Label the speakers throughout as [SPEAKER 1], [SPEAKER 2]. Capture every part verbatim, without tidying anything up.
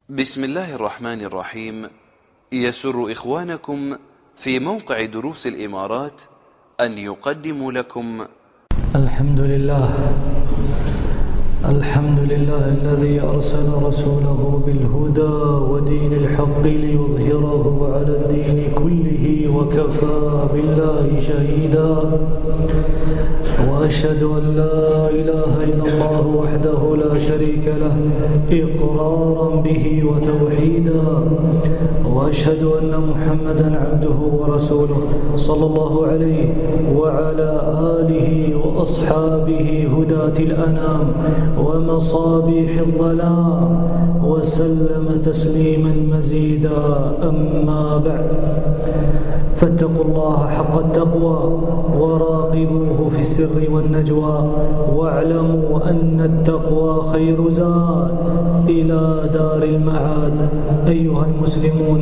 [SPEAKER 1] بسم الله الرحمن الرحيم. يسر إخوانكم في موقع دروس الإمارات أن يقدموا لكم
[SPEAKER 2] الحمد لله الحمد لله الذي أرسل رسوله بالهدى ودين الحق ليظهره على الدين كله وكفى بالله شهيدا، وأشهد أن لا إله إلا الله وحده لا شريك له إقرارا به وتوحيدا، وأشهد أن محمدا عبده ورسوله صلى الله عليه وعلى آله وأصحابه هداة الأنام ومصابيح الظلام وسلم تسليما مزيدا. أما بعد، فاتقوا الله حق التقوى وراقبوه في السر والنجوى، واعلموا أن التقوى خير زاد إلى دار المعاد. أيها المسلمون،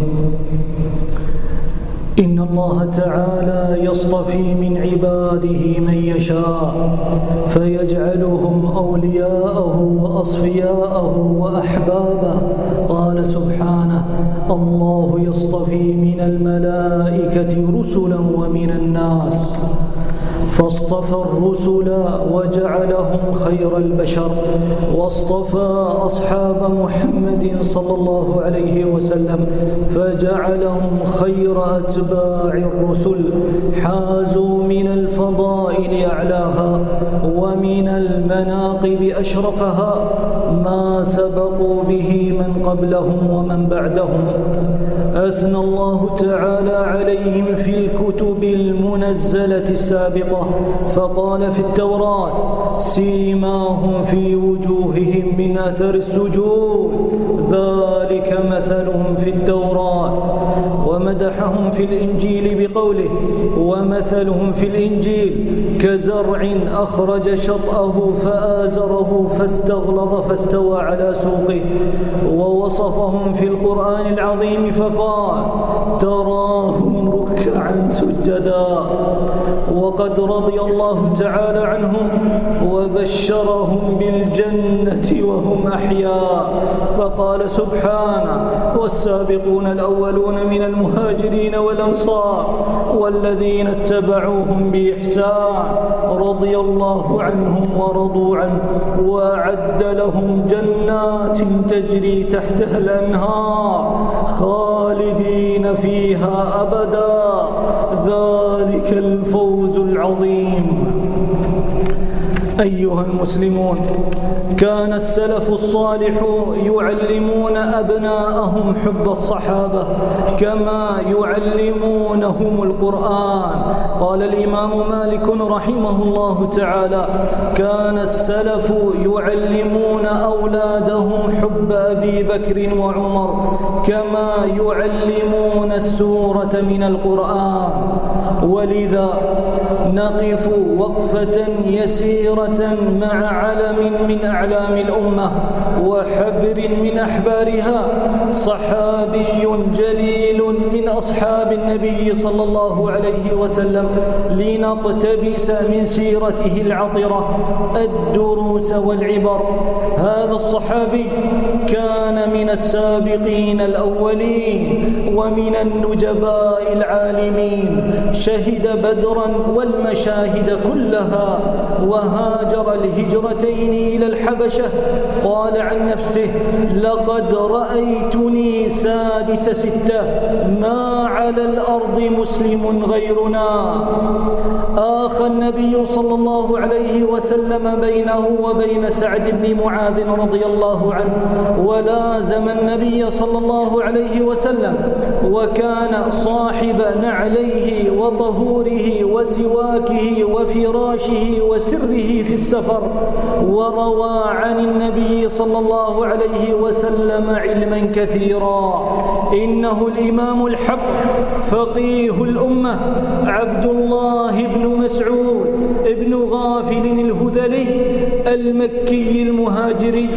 [SPEAKER 2] إن الله تعالى يصطفي من عباده من يشاء فيجعلهم أولياءه وأصفياءه وأحبابه. قال سبحانه: الله يصطفي من الملائكة رسلا ومن الناس، فاصطفى الرسل وجعلهم خير البشر، واصطفى أصحاب محمد صلى الله عليه وسلم فجعلهم خير أتباع الرسل، حازوا من الفضائل أعلاها ومن المناقب أشرفها ما سبقوا به من قبلهم ومن بعدهم. أثنى الله تعالى عليهم في الكتب المنزلة السابقة، فقال في التوراة: سيماهم في وجوههم من أثر السجود ذلك مثلهم في التوراة. ومدحهم في الإنجيل بقوله: ومثلهم في الإنجيل كزرع أخرج شطأه فآزره فاستغلظ فاستوى على سوقه. ووصفهم في القرآن العظيم فقال: تراهم ركعا سجدا. وقد رضي الله تعالى عنهم وبشرهم بالجنة وهم أحياء، فقال سبحانه: والسابقون الأولون من المهاجرين والأنصار والذين اتبعوهم بإحسان رضي الله عنهم ورضوا عنه وأعد لهم جنات تجري تحتها الأنهار خالدين فيها أبدا، ذلك الفوز العظيم. أيها المسلمون، كان السلف الصالح يعلمون أبناءهم حب الصحابة كما يعلمونهم القرآن. قال الإمام مالك رحمه الله تعالى: كان السلف يعلمون أولادهم حب أبي بكر وعمر كما يعلمون السورة من القرآن. ولذا نقف وقفة يسيرة مع علم من أعلام الأمة وحبر من أحبارها، صحابي جليل من أصحاب النبي صلى الله عليه وسلم، لنقتبس من سيرته العطرة الدروس والعبر. هذا الصحابي كان من السابقين الأولين ومن النجباء العالمين، شهد بدرا والمشاهد كلها، وهاجر الهجرتين إلى الحبشة. قال عن نفسه: لقد رأيتني سادس ستة ما على الأرض مسلم غيرنا. آخى النبي صلى الله عليه وسلم بينه وبين سعد بن معاذ رضي الله عنه، ولازم النبي صلى الله عليه وسلم، وكان صاحب نعليه وطهوره وسواكه وفراشه وسره في السفر، وروى عن النبي صلى الله عليه وسلم علما كثيرا. إنه الإمام الحق فقيه الأمة عبد الله بن مسعود ابن غافل الهذلي المكي المهاجري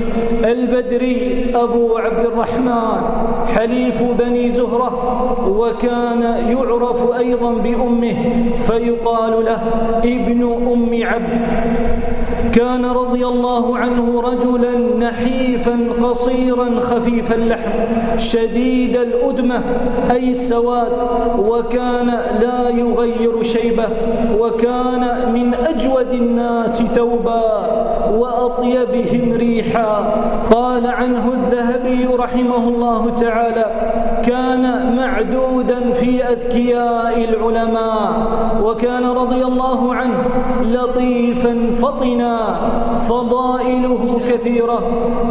[SPEAKER 2] البدري أبو عبد الرحمن حليف بني زهرة، وكان يعرف أيضا بأمه فيقال له ابن أم عبد. كان رضي الله عنه رجلا نحيفا قصيرا خفيف اللحم شديد الأدمة أي السواد، وكان لا يغير شيبه، وكان من أجود الناس ثوبا وأطيبهم ريحا. قال عنه الذهبي رحمه الله تعالى: كان معدودا في أذكياء العلماء، وكان رضي الله عنه لطيفا فطنا، فضائله كثيرة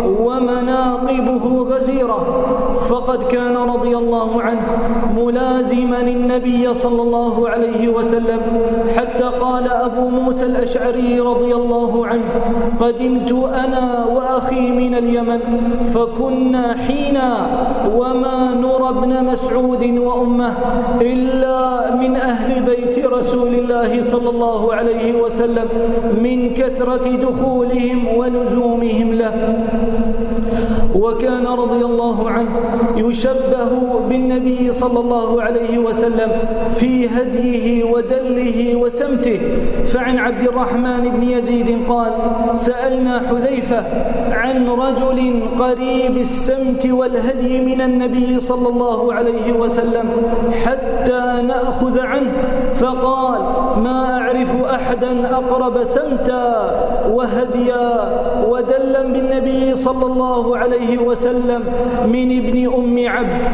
[SPEAKER 2] ومناقبه غزيرة. فقد كان رضي الله عنه ملازما النبي صلى الله عليه وسلم، حتى قال أبو موسى الأشعري رضي الله عنه: قدمت أنا وأخي من اليمن فكنا حينا وما نرى ابن مسعود وأمه إلا من أهل بيت رسول الله صلى الله عليه وسلم من كثرة دخولهم ولزومهم له. وكان رضي الله عنه يشبه بالنبي صلى الله عليه وسلم في هديه ودله وسمته. فعن عبد الرحمن بن يزيد قال: سألنا حذيفة عن رجل قريب السمت والهدي من النبي صلى الله عليه وسلم حتى نأخذ عنه، فقال: ما أعرف أحدا أقرب سمتا وهديا ودلا بالنبي صلى الله عليه وسلم من ابن أم عبد.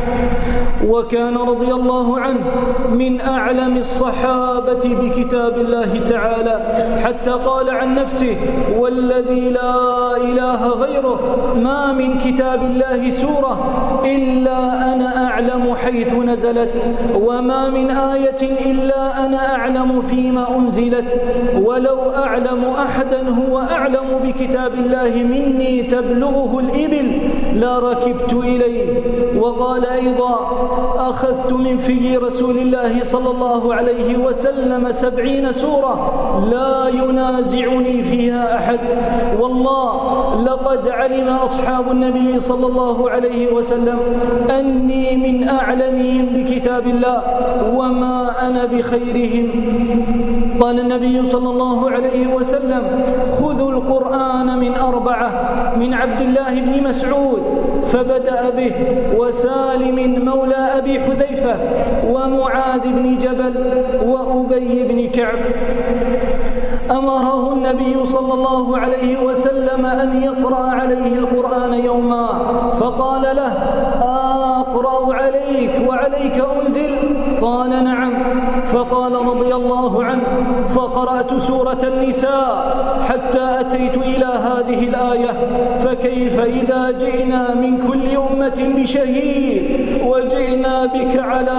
[SPEAKER 2] وكان رضي الله عنه من أعلم الصحابة بكتاب الله تعالى، حتى قال عن نفسه: والذي لا إله غيره ما من كتاب الله سورة إلا أنا أعلم حيث نزلت، وما من آية إلا أنا أعلم فيما أنزلت، ولو أعلم أحدا هو أعلم بكتاب الله مني تبلغه الإبل لا ركبت إليه. وقال أيضا: أخذت من في رسول الله صلى الله عليه وسلم سبعين سورة لا ينازعني فيها أحد. والله لقد علم أصحاب النبي صلى الله عليه وسلم أني من أعلمهم بكتاب الله وما أنا بخيرهم. قال النبي صلى الله عليه وسلم: خذوا القرآن من أربعة: من عبد الله بن مسعود فبدأ به، وسالم مولى أبي حذيفة، ومعاذ بن جبل، وأبي بن كعب. أمره النبي صلى الله عليه وسلم أن يقرأ عليه القرآن يوما، فقال له: أقرأ عليك وعليك أنزل؟ قال: نعم. فقال رضي الله عنه: فقرأت سورة النساء حتى أتيت إلى هذه الآية: فكيف إذا جئنا من كل أمة بشهيد وجئنا بك على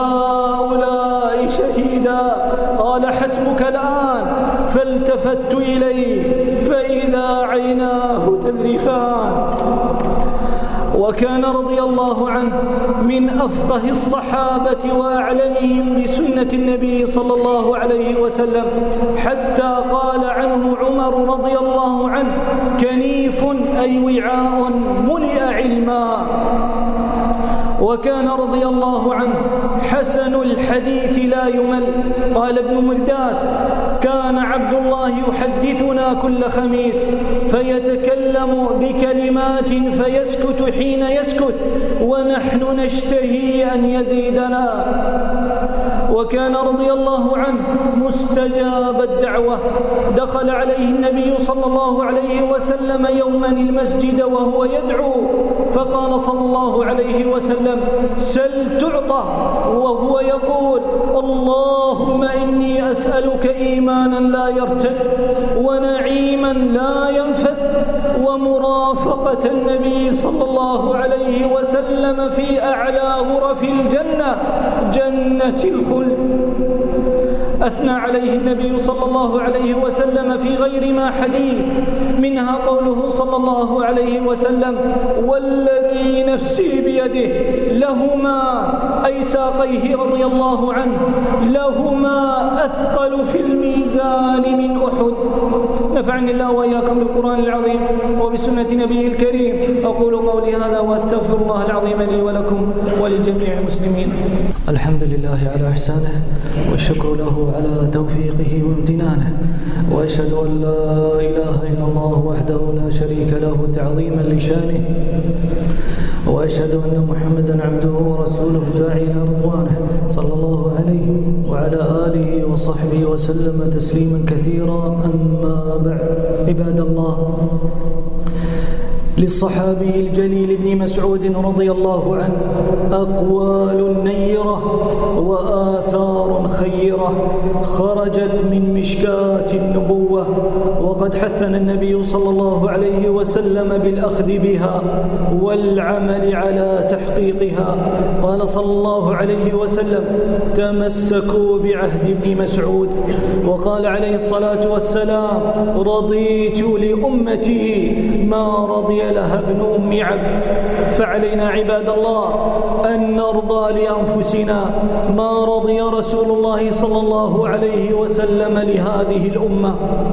[SPEAKER 2] هؤلاء شهيدا. قال: حسبك الآن. فالتفت إليه فإذا عيناه تذرفان. وكان رضي الله عنه من أفقه الصحابة وأعلمهم بسنة النبي صلى الله عليه وسلم، حتى قال عنه عمر رضي الله عنه: كنيف أي وعاء ملئ علما. وكان رضي الله عنه حسن الحديث لا يمل. قال ابن مرداس: كان عبد الله يحدثنا كل خميس فيتكلم بكلمات فيسكت حين يسكت ونحن نشتهي أن يزيدنا. وكان رضي الله عنه مستجاب الدعوة. دخل عليه النبي صلى الله عليه وسلم يوما المسجد وهو يدعو، فقال صلى الله عليه وسلم: سل تعطى، وهو يقول: اللهم إني أسألك إيمانا لا يرتد، ونعيما لا ينفد، ومرافقة النبي صلى الله عليه وسلم في أعلى غرف الجنة، جنة الخلد. أثنى عليه النبي صلى الله عليه وسلم في غير ما حديث، منها قوله صلى الله عليه وسلم: والذي نفسي بيده لهما، أي ساقيه رضي الله عنه، لهما أثقل في الميزان من أحد. نفعني الله وإياكم بالقرآن العظيم وبسنة نبيه الكريم. أقول قولي هذا وأستغفر الله العظيم لي ولكم ولجميع المسلمين. الحمد لله على إحسانه والشكر له على توفيقه وامتنانه، وأشهد أن لا إله إلا الله وحده لا شريك له تعظيما لشانه، وأشهد أن محمدا عبده ورسوله الداعي إلى رضوانه صلى الله عليه وعلى آله وصحبه وسلم تسليما كثيرا. أما بعد، عباد الله، للصحابي الجليل ابن مسعود رضي الله عنه أقوال نيرة وآثار خيرة خرجت من مشكاة النبوة، وقد حثنا النبي صلى الله عليه وسلم بالأخذ بها والعمل على تحقيقها. قال صلى الله عليه وسلم: تمسكوا بعهد ابن مسعود. وقال عليه الصلاة والسلام: رضيت لأمتي ما رضي لها ابن أم عبد. فعلينا عباد الله أن نرضى لأنفسنا ما رضي رسول الله صلى الله عليه وسلم لهذه الأمة.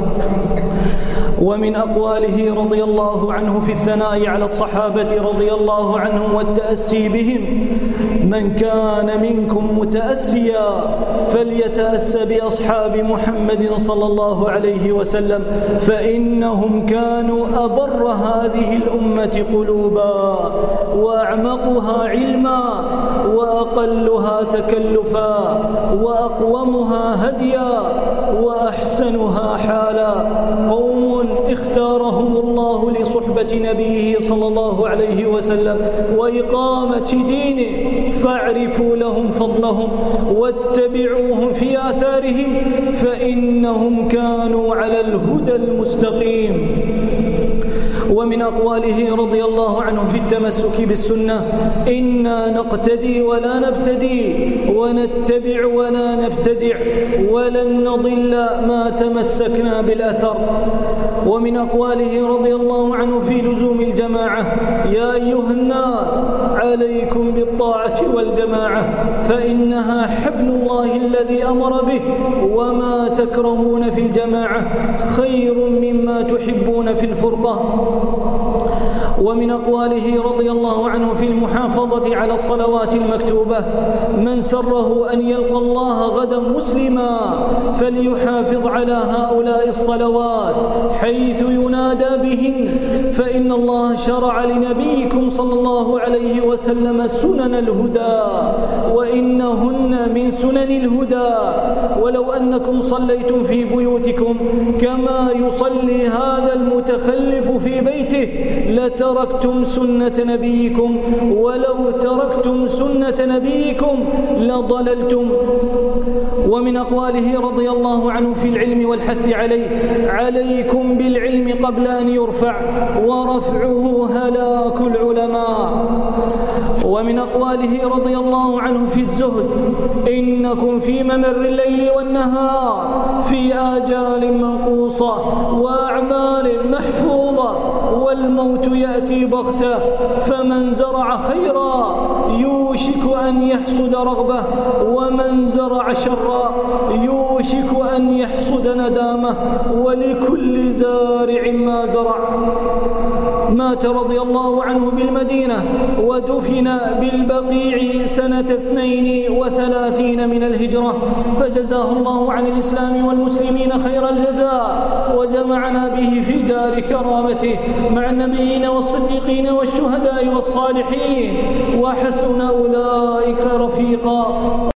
[SPEAKER 2] ومن أقواله رضي الله عنه في الثناء على الصحابة رضي الله عنهم والتأسي بهم: من كان منكم متأسيا فليتأسى بأصحاب محمد صلى الله عليه وسلم، فإنهم كانوا أبر هذه الأمة قلوبا وأعمقها علما وأقلها تكلفا وأقومها هديا وأحسنها حالا. قوم اختارهم الله لصحبة نبيه صلى الله عليه وسلم وإقامة دينه، فاعرفوا لهم فضلهم واتبعوهم في آثارهم، فإنهم كانوا على الهدى المستقيم. ومن أقواله رضي الله عنه في التمسك بالسنة: إنا نقتدي ولا نبتدي، ونتبع ولا نبتدع، ولن نضل ما تمسكنا بالأثر. ومن أقواله رضي الله عنه في لزوم الجماعة: يا أيها الناس عليكم بالطاعة والجماعة، فإنها حبل الله الذي أمر به، وما تكرهون في الجماعة خير مما تحبون في الفرقة. ومن أقواله رضي الله عنه في المحافظة على الصلوات المكتوبة: من سره أن يلقى الله غدا مسلما فليحافظ على هؤلاء الصلوات حيث ينادى بهن، فإن الله شرع لنبيكم صلى الله عليه وسلم سنن الهدى، وإنهن من سنن الهدى. ولو أنكم صليتم في بيوتكم كما يصلي هذا المتخلف في بيته لتركتم سنة نبيكم، ولو تركتم سنة نبيكم لضللتم. ومن أقواله رضي الله عنه في العلم والحث عليه: عليكم بالعلم قبل أن يرفع، ورفعه هلاك العلماء. ومن أقواله رضي الله عنه في الزهد: إنكم في ممر الليل والنهار في آجال منقوصة وأعمال محفوظة، والموت يأتي بغتة، فمن زرع خيرا يوشك أن يحصد رغبة، ومن زرع شرا يوشك أن يحصد ندامة، ولكل زارع ما زرع. مات رضي الله عنه بالمدينة ودفن بالبقيع سنة اثنين وثلاثين من الهجرة، فجزاه الله عن الإسلام والمسلمين خير الجزاء، وجمعنا به في دار كرامته مع النبيين والصديقين والشهداء والصالحين، وحسن أولئك رفيقا.